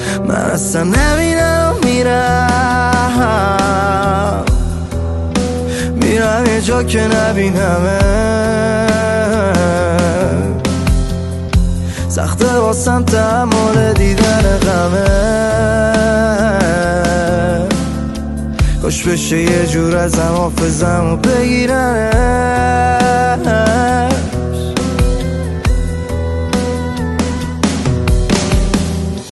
من اصلا نبینم میرم یه جا که نبینمه. سخته واسم تحمل دیدن غمه. کاش بشه یه جور از حافظمو بگیرنه.